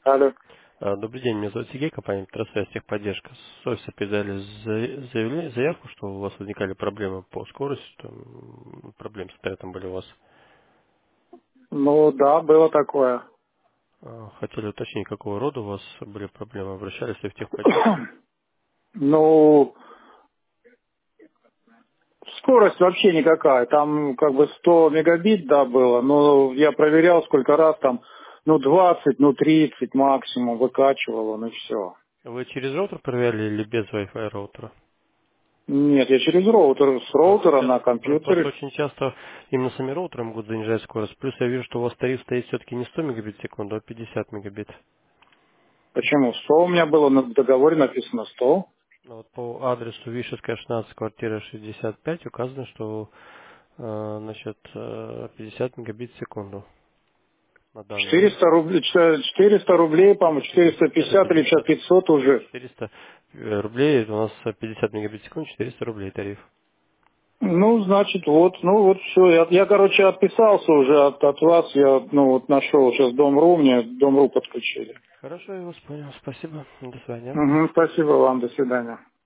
Алло. Добрый день, меня зовут Сергей, компания Трасвязь Техподдержка. С офиса передали заявку, что у вас возникали проблемы по скорости, проблемы с интернетом были у вас. Ну да, было такое. Хотели уточнить, какого рода у вас были проблемы, обращались ли в техподдержку? Ну, скорость вообще никакая. Там как бы 100 мегабит, да, было. Но я проверял сколько раз там, ну 20, ну 30 максимум выкачивало, ну все. Вы через роутер проверяли или без Wi-Fi роутера? Нет, я через роутер, с роутера на Просто компьютере. очень часто именно сами роутеры могут занижать скорость. Плюс я вижу, что у вас тариф стоит все-таки не 100 мегабит в секунду, а 50 мегабит. Почему? 100 у меня было, на договоре написано 100. Вот по адресу Вишевская, 16, квартира 65 указано, что значит, 50 мегабит в секунду на данный момент. 400 рублей, 400 рублей, по-моему, Нет, 450 это или не сейчас так. 500 уже. 400 рублей, это у нас 50 мегабит в секунду, 400 рублей тариф. Ну, значит, вот, ну вот все. Я, короче, отписался уже от вас. Я, ну, вот нашел сейчас Дом.ру, мне Дом.ру подключили. Хорошо, я вас понял. Спасибо. До свидания. Угу, спасибо вам, до свидания.